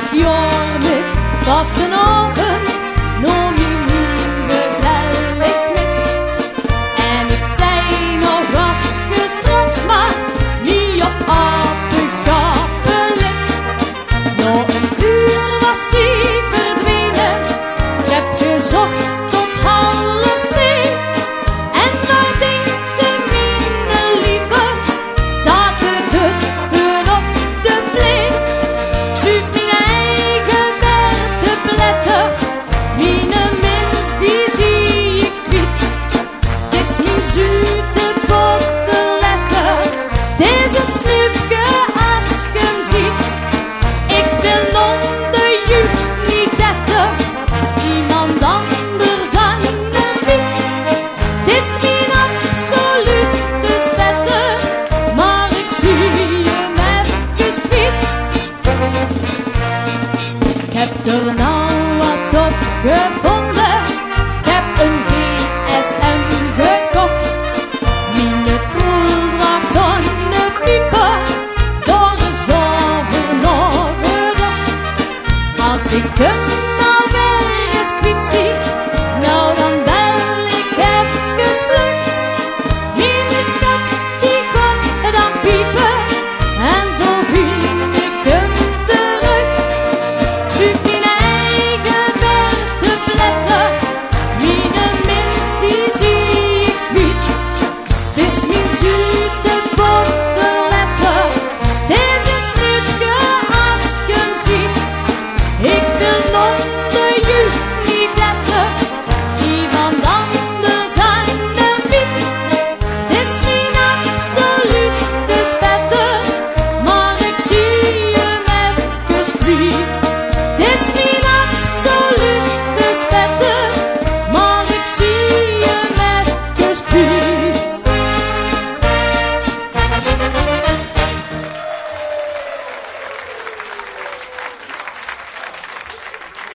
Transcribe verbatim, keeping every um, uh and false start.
ik jaar met vastenavond noem je nu gezellig met. En ik zei nog als je straks maar niet op apenkappen let. Na een uur was hij verdwenen, ik heb gezocht tot half twee. En waar denkt de mine liever, zaten de ten op de plee. Ik zoek mijn eigen weg te pletten, mine mens die zie ik kwijt. Het is mijn zoete boterletten, het is het snoepje als je hem ziet. Ik wil onder je niet detten, iemand anders aan de piet. Het is mijn absolute spetter, maar ik zie hem even kwijt. Ik heb er nou wat op gevonden, ik heb een G S M gekocht. Mine troel draagt zonnepiepen, door een zover nog gerokt. Als ik hem